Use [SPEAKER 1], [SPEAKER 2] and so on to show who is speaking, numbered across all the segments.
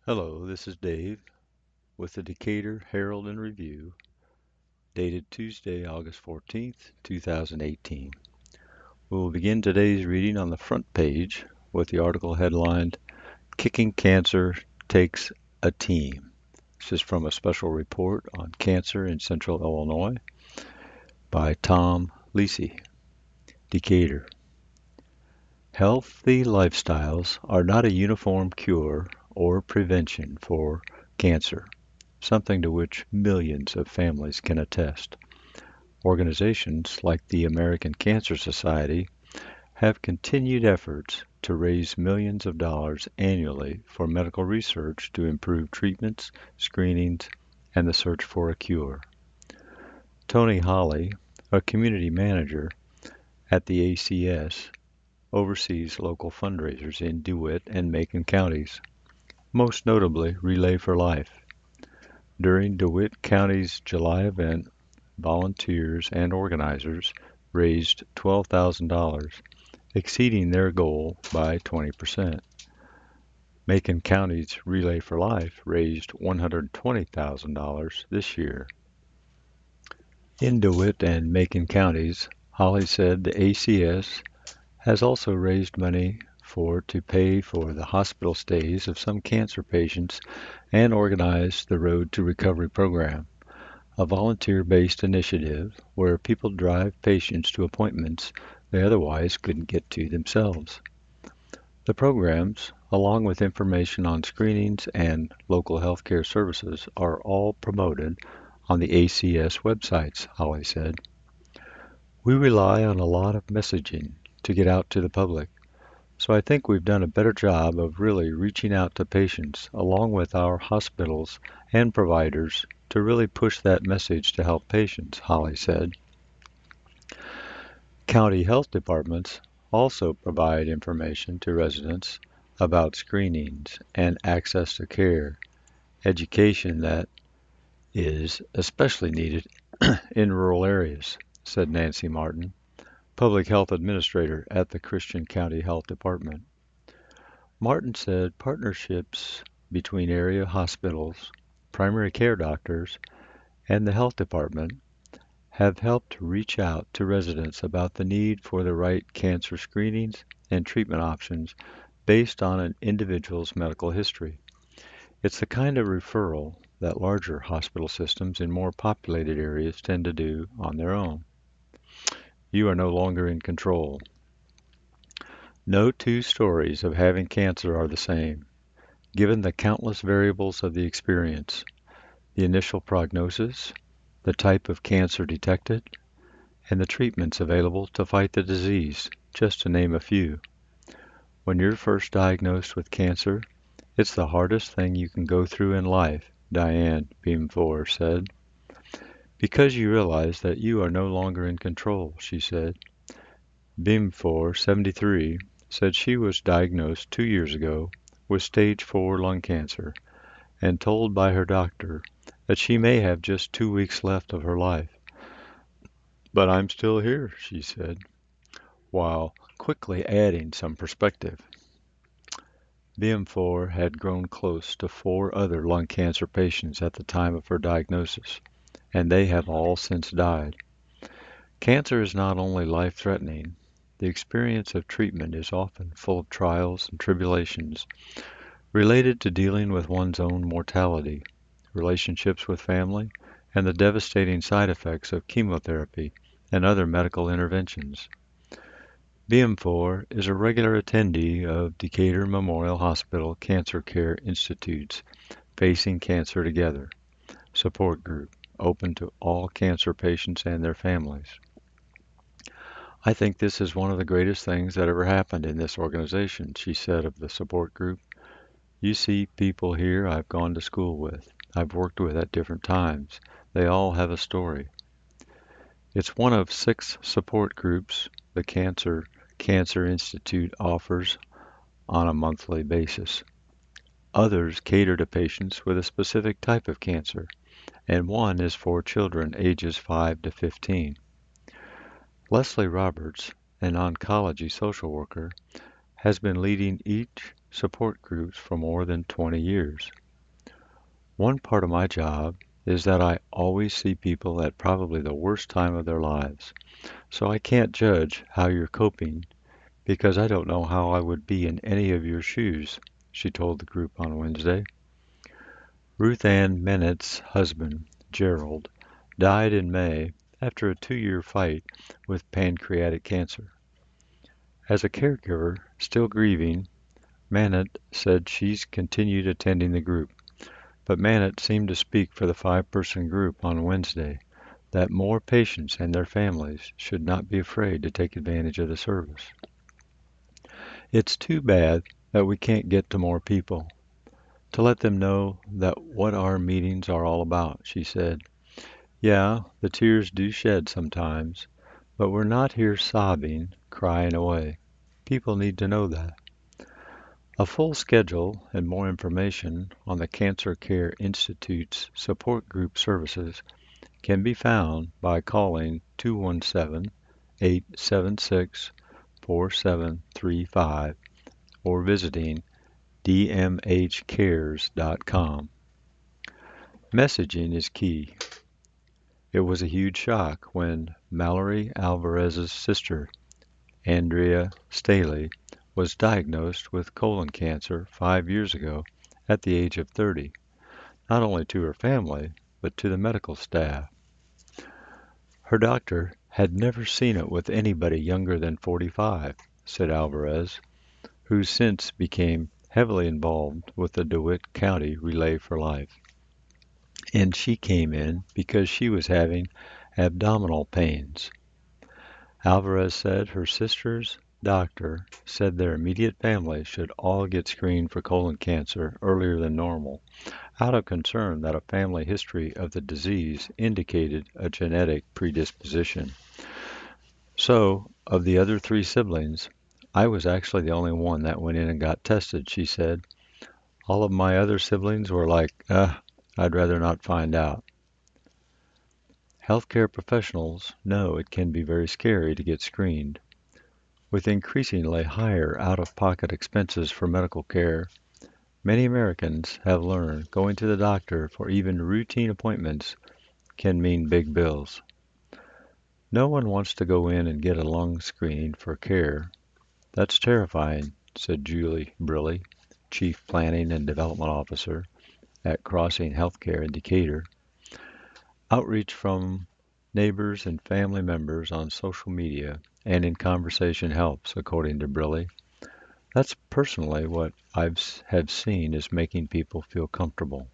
[SPEAKER 1] Hello, this is Dave with the Decatur Herald and Review, dated Tuesday, August 14th, 2018. We will begin today's reading on the front page with the article headlined, Kicking Cancer Takes a Team. This is from a special report on cancer in Central Illinois by Tom Lisi, Decatur. Healthy lifestyles are not a uniform cure or prevention for cancer, something to which millions of families can attest. Organizations like the American Cancer Society have continued efforts to raise millions of dollars annually for medical research to improve treatments, screenings, and the search for a cure. Tony Holly, a community manager at the ACS, oversees local fundraisers in DeWitt and Macon counties, most notably Relay for Life. During DeWitt County's July event, volunteers and organizers raised $12,000, exceeding their goal by 20%. Macon County's Relay for Life raised $120,000 this year. In DeWitt and Macon counties, Holly said the ACS has also raised money to pay for the hospital stays of some cancer patients and organized the Road to Recovery program, a volunteer-based initiative where people drive patients to appointments they otherwise couldn't get to themselves. The programs, along with information on screenings and local healthcare services, are all promoted on the ACS websites, Holly said. We rely on a lot of messaging to get out to the public, so I think we've done a better job of really reaching out to patients along with our hospitals and providers to really push that message to help patients, Holly said. County health departments also provide information to residents about screenings and access to care, education that is especially needed in rural areas, said Nancy Martin, Public Health Administrator at the Christian County Health Department. Martin said partnerships between area hospitals, primary care doctors, and the health department have helped reach out to residents about the need for the right cancer screenings and treatment options based on an individual's medical history. It's the kind of referral that larger hospital systems in more populated areas tend to do on their own. You are no longer in control. No two stories of having cancer are the same, given the countless variables of the experience, the initial prognosis, the type of cancer detected, and the treatments available to fight the disease, just to name a few. When you're first diagnosed with cancer, it's the hardest thing you can go through in life, Diane Beamfor said. Because you realize that you are no longer in control, she said. Beamfor, 73, said she was diagnosed 2 years ago with stage 4 lung cancer and told by her doctor that she may have just 2 weeks left of her life. But I'm still here, she said, while quickly adding some perspective. BM4 had grown close to 4 other lung cancer patients at the time of her diagnosis, and they have all since died. Cancer is not only life-threatening, the experience of treatment is often full of trials and tribulations related to dealing with one's own mortality, relationships with family, and the devastating side effects of chemotherapy and other medical interventions. BM4 is a regular attendee of Decatur Memorial Hospital Cancer Care Institute's Facing Cancer Together support group, open to all cancer patients and their families. I think this is one of the greatest things that ever happened in this organization, she said of the support group. You see people here I've gone to school with, I've worked with at different times. They all have a story. It's one of 6 support groups the Cancer Institute offers on a monthly basis. Others cater to patients with a specific type of cancer, and one is for children ages 5 to 15. Leslie Roberts, an oncology social worker, has been leading each support groups for more than 20 years. One part of my job is that I always see people at probably the worst time of their lives, so I can't judge how you're coping because I don't know how I would be in any of your shoes, she told the group on Wednesday. Ruth Ann Mennett's husband, Gerald, died in May after a 2-year fight with pancreatic cancer. As a caregiver, still grieving, Mannett said she's continued attending the group, but Mannett seemed to speak for the 5-person group on Wednesday that more patients and their families should not be afraid to take advantage of the service. It's too bad that we can't get to more people to let them know that what our meetings are all about, she said. Yeah, the tears do shed sometimes, but we're not here sobbing, crying away. People need to know that. A full schedule and more information on the Cancer Care Institute's support group services can be found by calling 217-876-4735 or visiting dmhcares.com. Messaging is key. It was a huge shock when Mallory Alvarez's sister, Andrea Staley, was diagnosed with colon cancer 5 years ago at the age of 30, not only to her family, but to the medical staff. Her doctor had never seen it with anybody younger than 45, said Alvarez, who since became heavily involved with the DeWitt County Relay for Life. And she came in because she was having abdominal pains. Alvarez said her sister's doctor said their immediate family should all get screened for colon cancer earlier than normal, out of concern that a family history of the disease indicated a genetic predisposition. So, of the other 3 siblings, I was actually the only one that went in and got tested, she said. All of my other siblings were like, I'd rather not find out. Healthcare professionals know it can be very scary to get screened. With increasingly higher out-of-pocket expenses for medical care, many Americans have learned going to the doctor for even routine appointments can mean big bills. No one wants to go in and get a lung screening for care. That's terrifying, said Julie Briley, Chief Planning and Development Officer at Crossing Healthcare in Decatur. Outreach from neighbors and family members on social media and in conversation helps, according to Briley. That's personally what have seen is making people feel comfortable.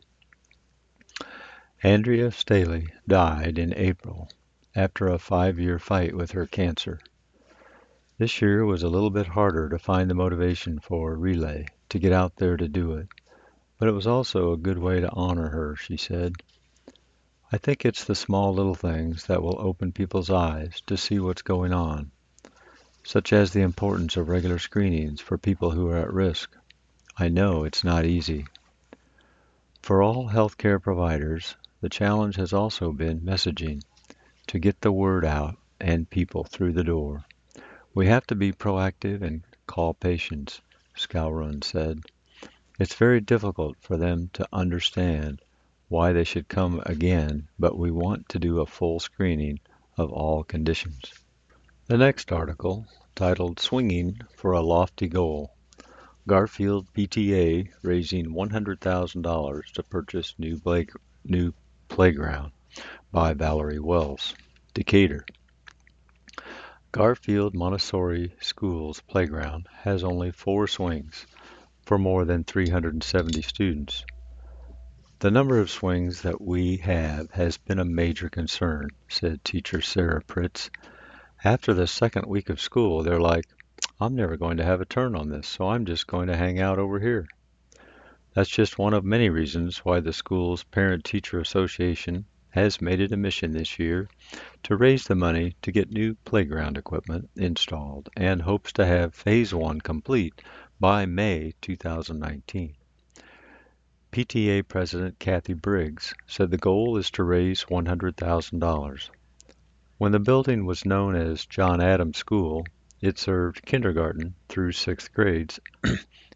[SPEAKER 1] Andrea Staley died in April after a 5-year fight with her cancer. This year was a little bit harder to find the motivation for Relay to get out there to do it, but it was also a good way to honor her, she said. I think it's the small little things that will open people's eyes to see what's going on, such as the importance of regular screenings for people who are at risk. I know it's not easy. For all healthcare providers, the challenge has also been messaging to get the word out and people through the door. We have to be proactive and call patients, Skowron said. It's very difficult for them to understand why they should come again, but we want to do a full screening of all conditions. The next article, titled Swinging for a Lofty Goal, Garfield PTA raising $100,000 to purchase new playground, by Valerie Wells, Decatur. Garfield Montessori School's playground has only 4 swings for more than 370 students. The number of swings that we have has been a major concern, said teacher Sarah Pritz. After the second week of school, they're like, I'm never going to have a turn on this, so I'm just going to hang out over here. That's just one of many reasons why the school's Parent-Teacher Association has made it a mission this year to raise the money to get new playground equipment installed and hopes to have Phase 1 complete by May 2019. PTA President Kathy Briggs said the goal is to raise $100,000. When the building was known as John Adams School, it served kindergarten through 6th grades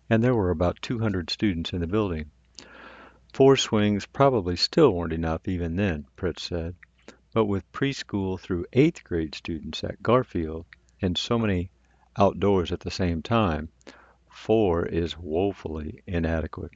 [SPEAKER 1] and there were about 200 students in the building. 4 swings probably still weren't enough even then, Pritz said, but with preschool through 8th grade students at Garfield and so many outdoors at the same time, 4 is woefully inadequate.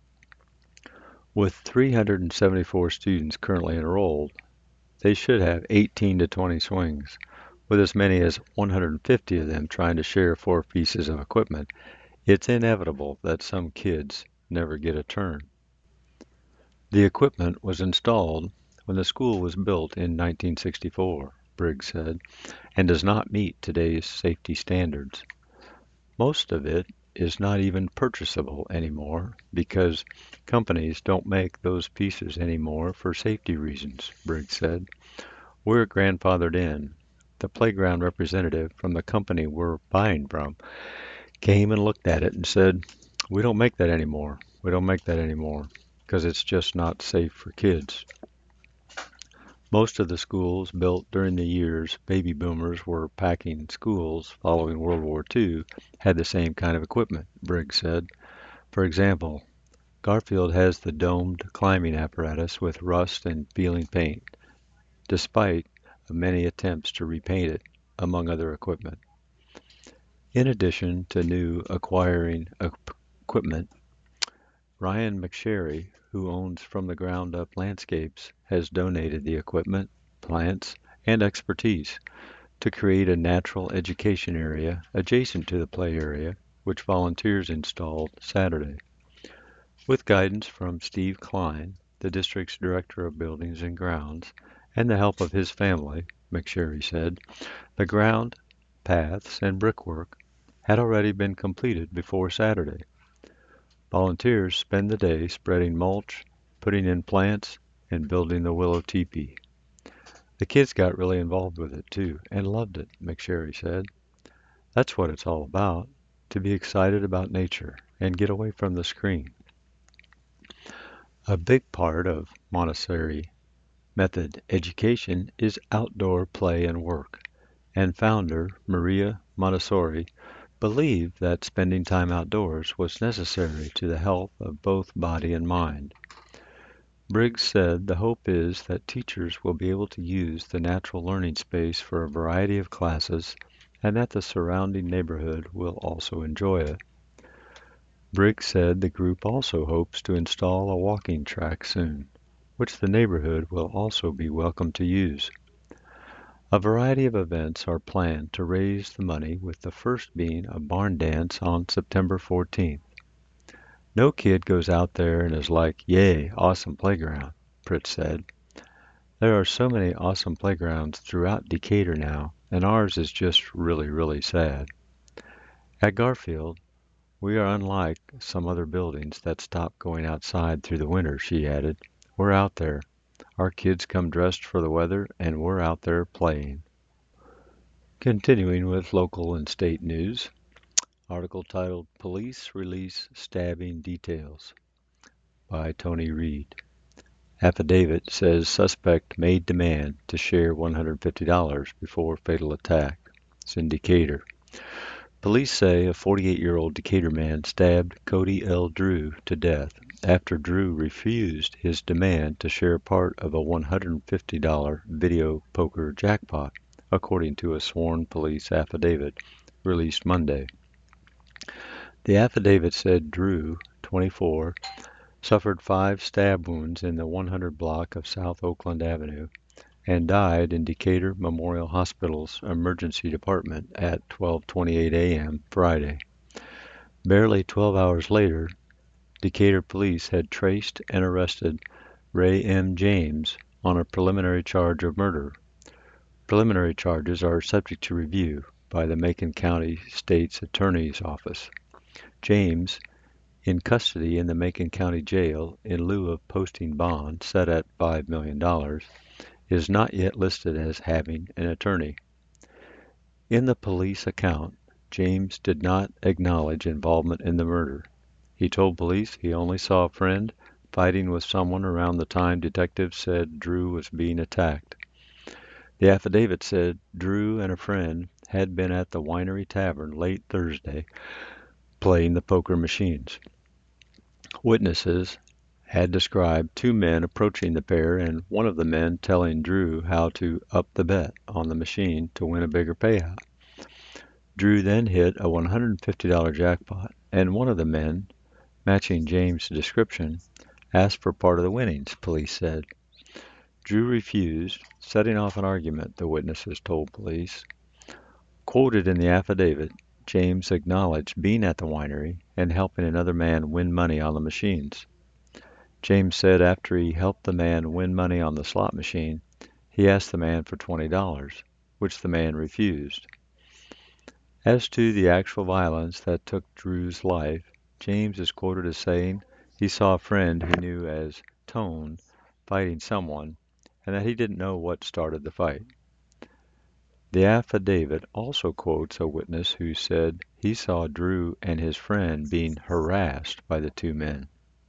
[SPEAKER 1] With 374 students currently enrolled, they should have 18 to 20 swings, with as many as 150 of them trying to share 4 pieces of equipment. It's inevitable that some kids never get a turn. The equipment was installed when the school was built in 1964, Briggs said, and does not meet today's safety standards. Most of it is not even purchasable anymore because companies don't make those pieces anymore for safety reasons, Briggs said. We're grandfathered in. The playground representative from the company we're buying from came and looked at it and said, "We don't make that anymore. We don't make that anymore because it's just not safe for kids." Most of the schools built during the years baby boomers were packing schools following World War II had the same kind of equipment, Briggs said. For example, Garfield has the domed climbing apparatus with rust and peeling paint, despite many attempts to repaint it, among other equipment. In addition to new acquiring equipment, Ryan McSherry, who owns From the Ground Up Landscapes, has donated the equipment, plants, and expertise to create a natural education area adjacent to the play area, which volunteers installed Saturday. With guidance from Steve Klein, the district's director of buildings and grounds, and the help of his family, McSherry said, the ground, paths, and brickwork had already been completed before Saturday. Volunteers spend the day spreading mulch, putting in plants, and building the willow teepee. The kids got really involved with it too, and loved it, McSherry said. That's what it's all about, to be excited about nature and get away from the screen. A big part of Montessori method education is outdoor play and work, and founder Maria Montessori believed that spending time outdoors was necessary to the health of both body and mind. Briggs said the hope is that teachers will be able to use the natural learning space for a variety of classes and that the surrounding neighborhood will also enjoy it. Briggs said the group also hopes to install a walking track soon, which the neighborhood will also be welcome to use. A variety of events are planned to raise the money, with the first being a barn dance on September 14th. No kid goes out there and is like, "Yay, awesome playground," Pritz said. There are so many awesome playgrounds throughout Decatur now, and ours is just really, really sad. At Garfield, we are unlike some other buildings that stop going outside through the winter, she added. We're out there. Our kids come dressed for the weather, and we're out there playing. Continuing with local and state news, article titled Police Release Stabbing Details by Tony Reed. Affidavit says suspect made demand to share $150 before fatal attack. It's in Decatur. Police say a 48-year-old Decatur man stabbed Cody L. Drew to death after Drew refused his demand to share part of a $150 video poker jackpot, according to a sworn police affidavit released Monday. The affidavit said Drew, 24, suffered 5 stab wounds in the 100 block of South Oakland Avenue and died in Decatur Memorial Hospital's emergency department at 12:28 a.m. Friday. Barely 12 hours later, Decatur police had traced and arrested Ray M. James on a preliminary charge of murder. Preliminary charges are subject to review by the Macon County State's Attorney's Office. James, in custody in the Macon County Jail in lieu of posting bond set at $5 million, is not yet listed as having an attorney. In the police account, James did not acknowledge involvement in the murder. He told police he only saw a friend fighting with someone around the time detectives said Drew was being attacked. The affidavit said Drew and a friend had been at the Winery Tavern late Thursday, playing the poker machines. Witnesses had described two men approaching the pair and one of the men telling Drew how to up the bet on the machine to win a bigger payout. Drew then hit a $150 jackpot, and one of the men, matching James' description, asked for part of the winnings, police said. Drew refused, setting off an argument, the witnesses told police. Quoted in the affidavit, James acknowledged being at the winery and helping another man win money on the machines. James said after he helped the man win money on the slot machine, he asked the man for $20, which the man refused. As to the actual violence that took Drew's life, James is quoted as saying he saw a friend he knew as Tone fighting someone, and that he didn't know what started the fight. The affidavit also quotes a witness who said he saw Drew and his friend being harassed by the two men.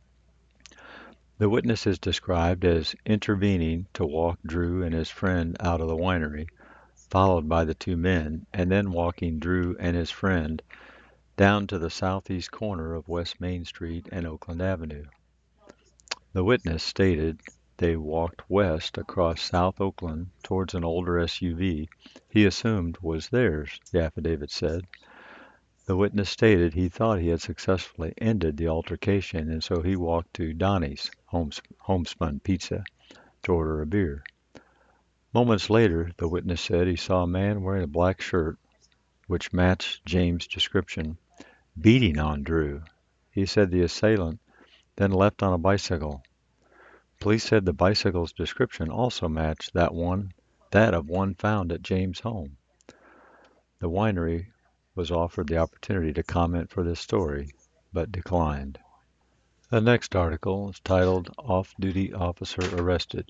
[SPEAKER 1] The witness is described as intervening to walk Drew and his friend out of the winery, followed by the two men, and then walking Drew and his friend down to the southeast corner of West Main Street and Oakland Avenue. The witness stated they walked west across South Oakland towards an older SUV he assumed was theirs, the affidavit said. The witness stated he thought he had successfully ended the altercation, and so he walked to Donnie's Homespun Pizza to order a beer. Moments later, the witness said he saw a man wearing a black shirt, which matched James' description, beating on Drew. He said the assailant then left on a bicycle. Police said the bicycle's description also matched that of one found at James' home. The winery was offered the opportunity to comment for this story, but declined. The next article is titled Off-Duty Officer Arrested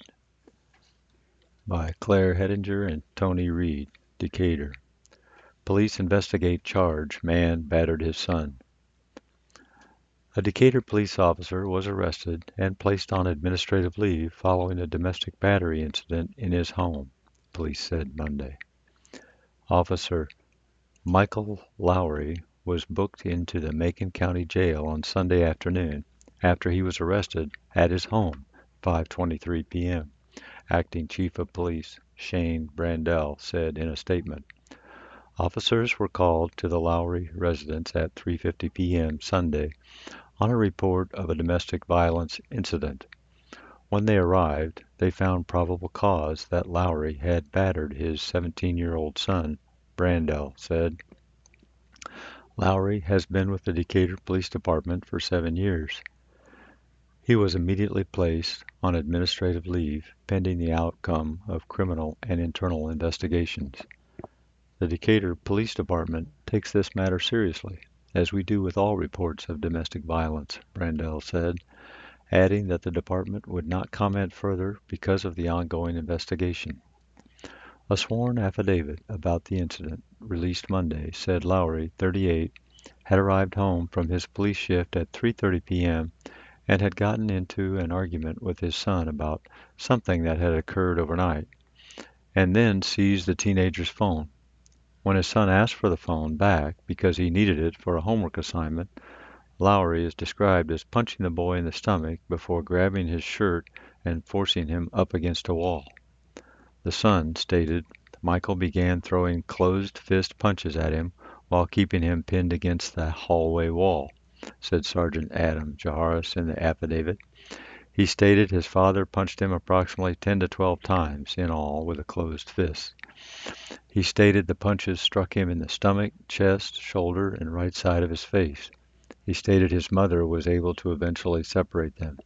[SPEAKER 1] by Claire Hedinger and Tony Reed, Decatur. Police investigate charge man battered his son. A Decatur police officer was arrested and placed on administrative leave following a domestic battery incident in his home, police said Monday. Officer Michael Lowry was booked into the Macon County Jail on Sunday afternoon after he was arrested at his home, 5:23 p.m., Acting Chief of Police Shane Brandell said in a statement. Officers were called to the Lowry residence at 3:50 p.m. Sunday on a report of a domestic violence incident. When they arrived, they found probable cause that Lowry had battered his 17-year-old son, Brandell said. Lowry has been with the Decatur Police Department for 7 years. He was immediately placed on administrative leave pending the outcome of criminal and internal investigations. The Decatur Police Department takes this matter seriously, as we do with all reports of domestic violence, Brandell said, adding that the department would not comment further because of the ongoing investigation. A sworn affidavit about the incident, released Monday, said Lowry, 38, had arrived home from his police shift at 3:30 p.m. and had gotten into an argument with his son about something that had occurred overnight, and then seized the teenager's phone. When his son asked for the phone back because he needed it for a homework assignment, Lowry is described as punching the boy in the stomach before grabbing his shirt and forcing him up against a wall. The son stated Michael began throwing closed fist punches at him while keeping him pinned against the hallway wall, said Sergeant Adam Jaharis in the affidavit. He stated his father punched him approximately 10 to 12 times in all with a closed fist. He stated the punches struck him in the stomach, chest, shoulder, and right side of his face. He stated his mother was able to eventually separate them.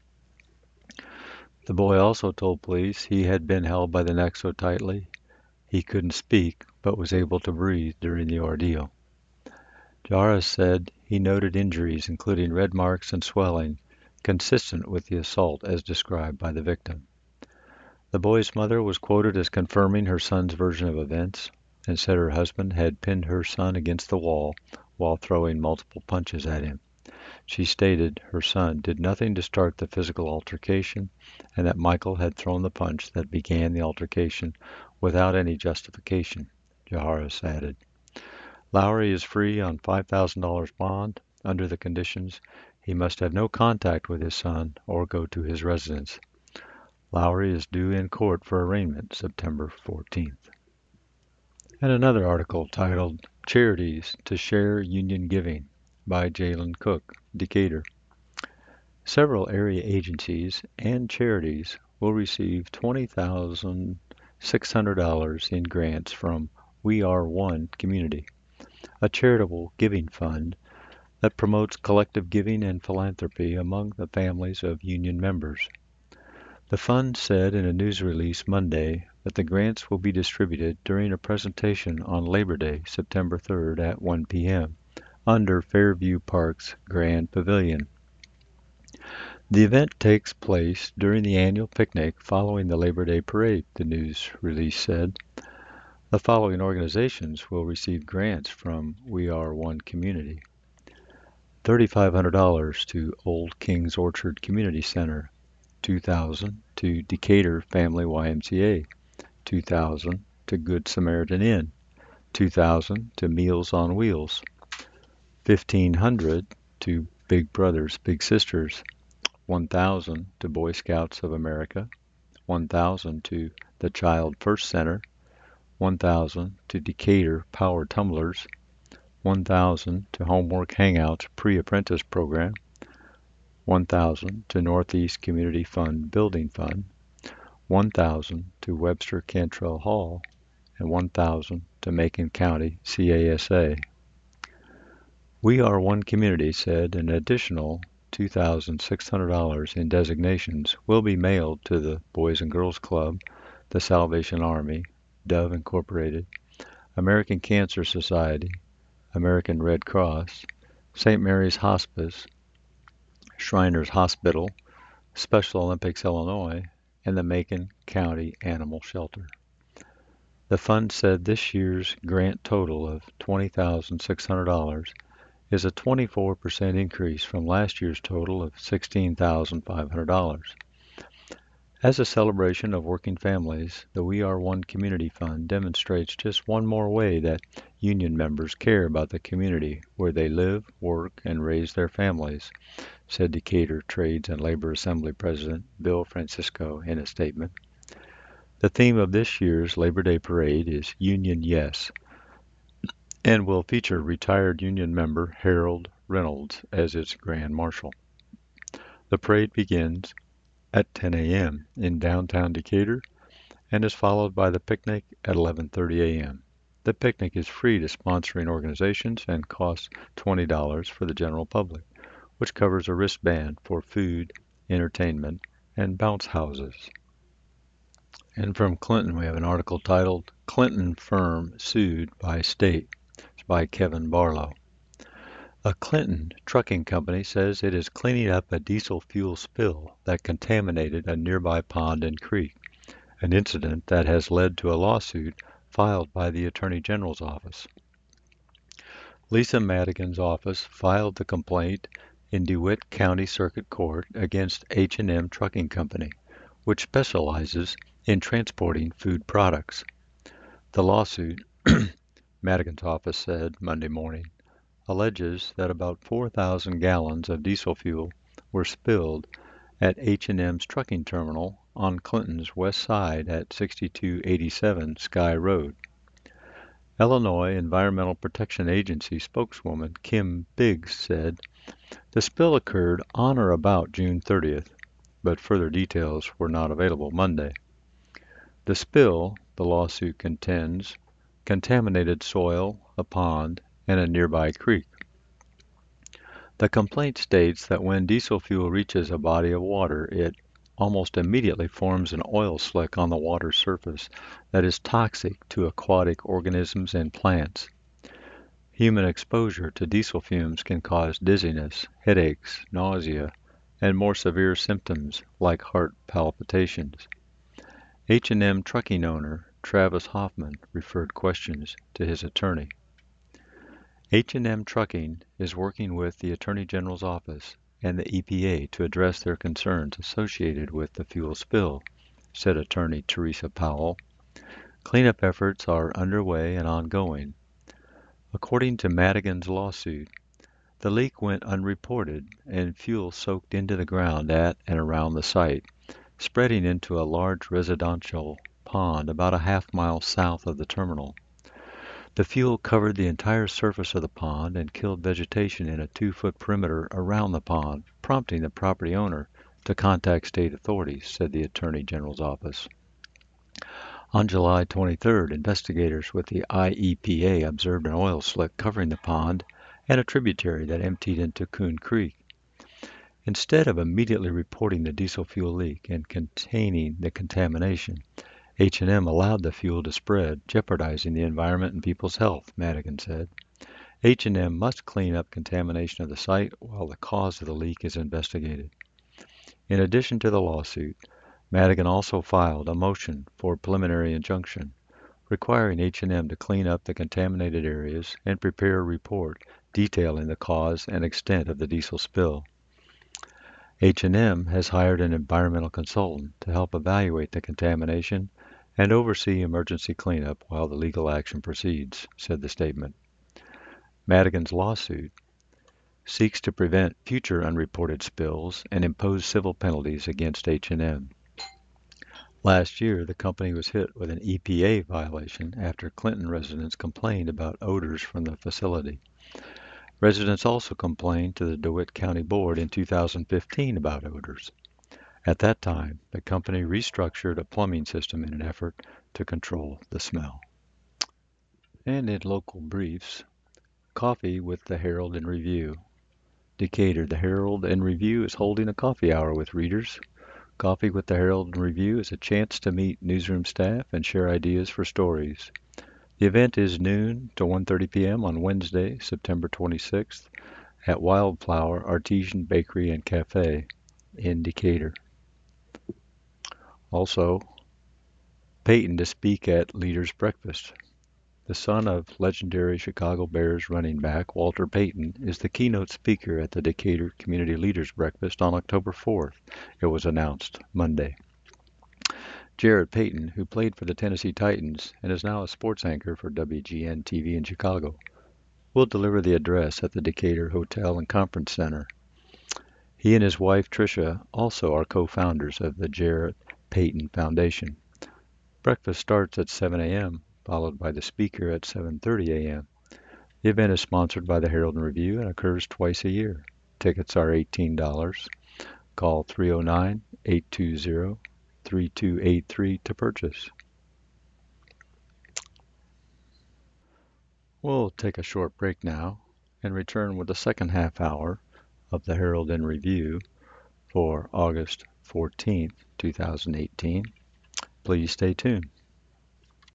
[SPEAKER 1] The boy also told police he had been held by the neck so tightly he couldn't speak but was able to breathe during the ordeal. Jaharis said he noted injuries including red marks and swelling consistent with the assault as described by the victim. The boy's mother was quoted as confirming her son's version of events and said her husband had pinned her son against the wall while throwing multiple punches at him. She stated her son did nothing to start the physical altercation and that Michael had thrown the punch that began the altercation without any justification, Jaharis added. Lowry is free on $5,000 bond Under the conditions, he must have no contact with his son or go to his residence. Lowry is due in court for arraignment September 14th. And another article titled Charities to Share Union Giving by Jalen Cook, Decatur. Several area agencies and charities will receive $20,600 in grants from We Are One Community, a charitable giving fund that promotes collective giving and philanthropy among the families of union members. The fund said in a news release Monday that the grants will be distributed during a presentation on Labor Day, September 3rd at 1 p.m. under Fairview Park's Grand Pavilion. The event takes place during the annual picnic following the Labor Day parade, the news release said. The following organizations will receive grants from We Are One Community. $3,500 to Old Kings Orchard Community Center, $2,000 to Decatur Family YMCA, $2,000 to Good Samaritan Inn, $2,000 to Meals on Wheels, $1,500 to Big Brothers Big Sisters, $1,000 to Boy Scouts of America, $1,000 to the Child First Center, $1,000 to Decatur Power Tumblers, $1,000 to Homework Hangouts Pre-Apprentice Program, $1,000 to Northeast Community Fund Building Fund, $1,000 to Webster Cantrell Hall, and $1,000 to Macon County CASA. We Are One Community said an additional $2,600 in designations will be mailed to the Boys and Girls Club, the Salvation Army, Dove Incorporated, American Cancer Society, American Red Cross, St. Mary's Hospice, Shriners Hospital, Special Olympics Illinois, and the Macon County Animal Shelter. The fund said this year's grant total of $20,600 is a 24% increase from last year's total of $16,500. As a celebration of working families, the We Are One Community Fund demonstrates just one more way that union members care about the community where they live, work, and raise their families, said Decatur Trades and Labor Assembly President Bill Francisco in a statement. The theme of this year's Labor Day Parade is Union Yes, and will feature retired union member Harold Reynolds as its Grand Marshal. The parade begins at 10 a.m. in downtown Decatur and is followed by the picnic at 11:30 a.m. The picnic is free to sponsoring organizations and costs $20 for the general public, which covers a wristband for food, entertainment, and bounce houses. And from Clinton, we have an article titled Clinton Firm Sued by State. It's by Kevin Barlow. A Clinton trucking company says it is cleaning up a diesel fuel spill that contaminated a nearby pond and creek, an incident that has led to a lawsuit filed by the Attorney General's office. Lisa Madigan's office filed the complaint in DeWitt County Circuit Court against H&M Trucking Company, which specializes in transporting food products. The lawsuit, Madigan's office said Monday morning, alleges that about 4,000 gallons of diesel fuel were spilled at H&M's trucking terminal on Clinton's west side at 6287 Sky Road. Illinois Environmental Protection Agency spokeswoman Kim Biggs said the spill occurred on or about June 30th, but further details were not available Monday. The spill, the lawsuit contends, contaminated soil, a pond, and a nearby creek. The complaint states that when diesel fuel reaches a body of water, it almost immediately forms an oil slick on the water's surface that is toxic to aquatic organisms and plants. Human exposure to diesel fumes can cause dizziness, headaches, nausea, and more severe symptoms like heart palpitations. H&M trucking owner Travis Hoffman referred questions to his attorney. H&M Trucking is working with the Attorney General's office and the EPA to address their concerns associated with the fuel spill, said Attorney Teresa Powell. Cleanup efforts are underway and ongoing. According to Madigan's lawsuit, The leak went unreported, and fuel soaked into the ground at and around the site, spreading into a large residential pond about a half-mile south of the terminal. The fuel covered the entire surface of the pond and killed vegetation in a 2-foot perimeter around the pond, prompting the property owner to contact state authorities, said the Attorney General's office. On July 23rd, investigators with the IEPA observed an oil slick covering the pond and a tributary that emptied into Coon Creek. Instead of immediately reporting the diesel fuel leak and containing the contamination, H&M allowed the fuel to spread, jeopardizing the environment and people's health, Madigan said. H&M must clean up contamination of the site while the cause of the leak is investigated. In addition to the lawsuit, Madigan also filed a motion for preliminary injunction, requiring H&M to clean up the contaminated areas and prepare a report detailing the cause and extent of the diesel spill. H&M has hired an environmental consultant to help evaluate the contamination and oversee emergency cleanup while the legal action proceeds, said the statement. Madigan's lawsuit seeks to prevent future unreported spills and impose civil penalties against H&M. Last year, the company was hit with an EPA violation after Clinton residents complained about odors from the facility. Residents also complained to the DeWitt County Board in 2015 about odors. At that time, the company restructured a plumbing system in an effort to control the smell. And in local briefs, coffee with the Herald and Review. Decatur, the Herald and Review is holding a coffee hour with readers. Coffee with the Herald and Review is a chance to meet newsroom staff and share ideas for stories. The event is noon to 1:30 p.m. on Wednesday, September 26th at Wildflower Artesian Bakery and Cafe in Decatur. Also, Peyton to speak at Leaders Breakfast. The son of legendary Chicago Bears running back Walter Payton is the keynote speaker at the Decatur Community Leaders Breakfast on October 4th. It was announced Monday. Jarrett Payton, who played for the Tennessee Titans and is now a sports anchor for WGN TV in Chicago, will deliver the address at the Decatur Hotel and Conference Center. He and his wife Tricia also are co-founders of the Jarrett Payton Foundation. Breakfast starts at 7 a.m., followed by the speaker at 7:30 a.m. The event is sponsored by the Herald and Review and occurs twice a year. Tickets are $18. Call 309-820-3283 to purchase. We'll take a short break now and return with the second half hour of the Herald and Review for August 14th, 2018. Please stay tuned.